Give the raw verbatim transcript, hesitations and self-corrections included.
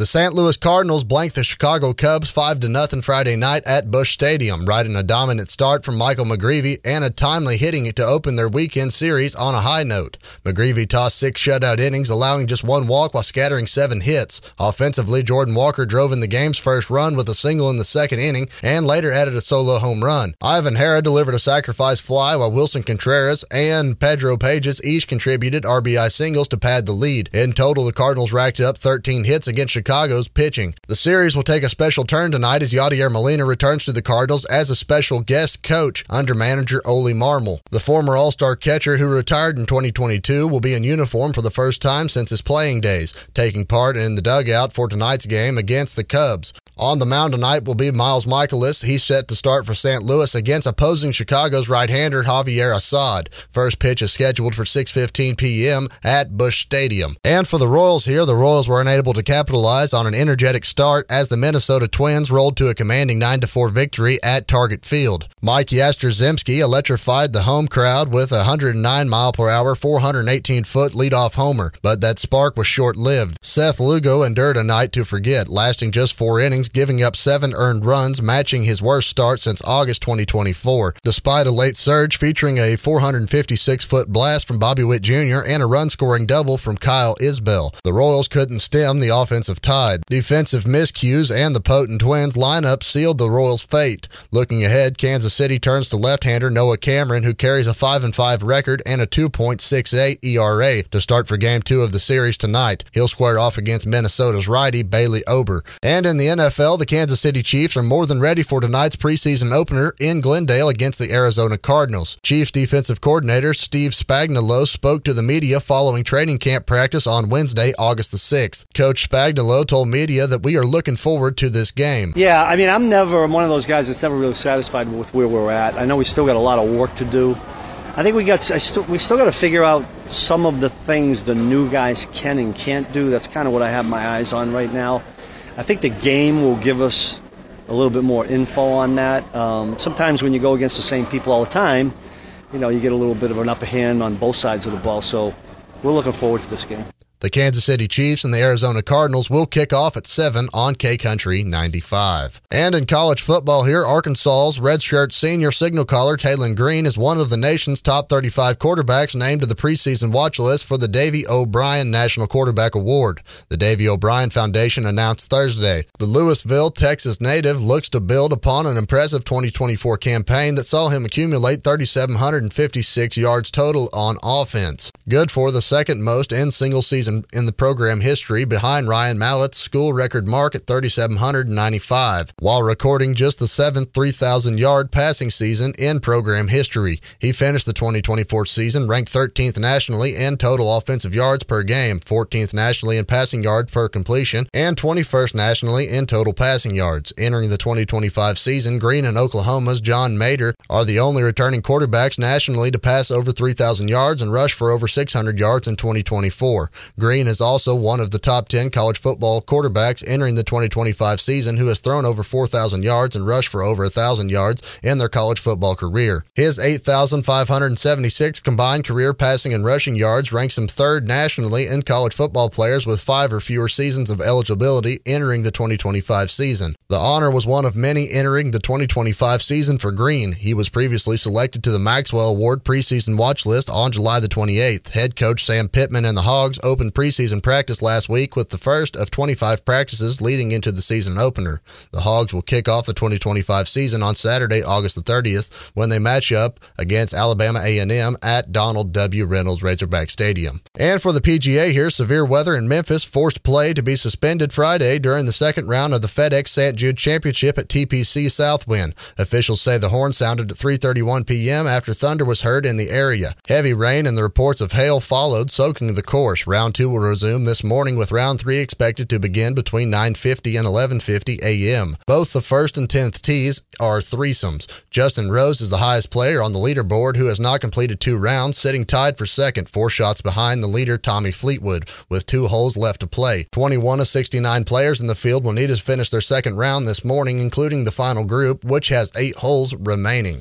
The Saint Louis Cardinals blanked the Chicago Cubs five to nothing Friday night at Busch Stadium, riding a dominant start from Michael McGreevy and a timely hitting to open their weekend series on a high note. McGreevy tossed six shutout innings, allowing just one walk while scattering seven hits. Offensively, Jordan Walker drove in the game's first run with a single in the second inning and later added a solo home run. Ivan Hara delivered a sacrifice fly while Wilson Contreras and Pedro Pages each contributed R B I singles to pad the lead. In total, the Cardinals racked up thirteen hits against Chicago's pitching. The series will take a special turn tonight as Yadier Molina returns to the Cardinals as a special guest coach under manager Ole Marmol. The former All-Star catcher who retired in twenty twenty-two will be in uniform for the first time since his playing days, taking part in the dugout for tonight's game against the Cubs. On the mound tonight will be Miles Michaelis. He's set to start for Saint Louis against opposing Chicago's right-hander Javier Assad. First pitch is scheduled for six fifteen p.m. at Busch Stadium. And for the Royals here, the Royals were unable to capitalize on an energetic start as the Minnesota Twins rolled to a commanding nine to four victory at Target Field. Mike Yastrzemski electrified the home crowd with a one hundred nine mile per hour, four hundred eighteen foot leadoff homer, but that spark was short-lived. Seth Lugo endured a night to forget, lasting just four innings, giving up seven earned runs, matching his worst start since August twenty twenty-four. Despite a late surge featuring a four hundred fifty-six foot blast from Bobby Witt Junior and a run-scoring double from Kyle Isbell, the Royals couldn't stem the offensive tide. Defensive miscues and the potent Twins lineup sealed the Royals' fate. Looking ahead, Kansas City turns to left-hander Noah Cameron, who carries a five and five record and a two point six eight E R A to start for Game two of the series tonight. He'll square off against Minnesota's righty Bailey Ober. And in the N F L, the Kansas City Chiefs are more than ready for tonight's preseason opener in Glendale against the Arizona Cardinals. Chiefs defensive coordinator Steve Spagnuolo spoke to the media following training camp practice on Wednesday, August the sixth. Coach Spagnuolo told media that we are looking forward to this game. Yeah, I mean, I'm never I'm one of those guys that's never really satisfied with where we're at. I know we still got a lot of work to do. I think we got I st- we still got to figure out some of the things the new guys can and can't do. That's kind of what I have my eyes on right now. I think the game will give us a little bit more info on that. Um, sometimes when you go against the same people all the time, you know, you get a little bit of an upper hand on both sides of the ball. So we're looking forward to this game. The Kansas City Chiefs and the Arizona Cardinals will kick off at seven on K-Country ninety-five. And in college football here, Arkansas's redshirt senior signal caller Taylon Green is one of the nation's top thirty-five quarterbacks named to the preseason watch list for the Davy O'Brien National Quarterback Award. The Davy O'Brien Foundation announced Thursday. The Louisville, Texas native looks to build upon an impressive twenty twenty-four campaign that saw him accumulate three thousand seven hundred fifty-six yards total on offense. Good for the second most in single season in the program history, behind Ryan Mallett's school record mark at three thousand seven hundred ninety-five, while recording just the seventh three thousand yard passing season in program history. He finished the twenty twenty-four season ranked thirteenth nationally in total offensive yards per game, fourteenth nationally in passing yards per completion, and twenty-first nationally in total passing yards. Entering the twenty twenty-five season, Green and Oklahoma's John Mater are the only returning quarterbacks nationally to pass over three thousand yards and rush for over six hundred yards in twenty twenty-four. Green is also one of the top ten college football quarterbacks entering the twenty twenty-five season who has thrown over four thousand yards and rushed for over one thousand yards in their college football career. His eight thousand five hundred seventy-six combined career passing and rushing yards ranks him third nationally in college football players with five or fewer seasons of eligibility entering the twenty twenty-five season. The honor was one of many entering the twenty twenty-five season for Green. He was previously selected to the Maxwell Award preseason watch list on July the twenty-eighth. Head coach Sam Pittman and the Hogs opened preseason practice last week with the first of twenty-five practices leading into the season opener. The Hogs will kick off the twenty twenty-five season on Saturday, August the thirtieth, when they match up against Alabama A and M at Donald W. Reynolds Razorback Stadium. And for the P G A here, severe weather in Memphis forced play to be suspended Friday during the second round of the FedEx Saint Jude Championship at T P C Southwind. Officials say the horn sounded at three thirty-one p.m. after thunder was heard in the area. Heavy rain and the reports of hail followed, soaking the course. Round two will resume this morning, with round three expected to begin between nine fifty and eleven fifty a.m. Both the first and tenth tees are threesomes. Justin Rose is the highest player on the leaderboard, who has not completed two rounds, sitting tied for second, four shots behind the leader Tommy Fleetwood, with two holes left to play. twenty-one of sixty-nine players in the field will need to finish their second round this morning, including the final group, which has eight holes remaining.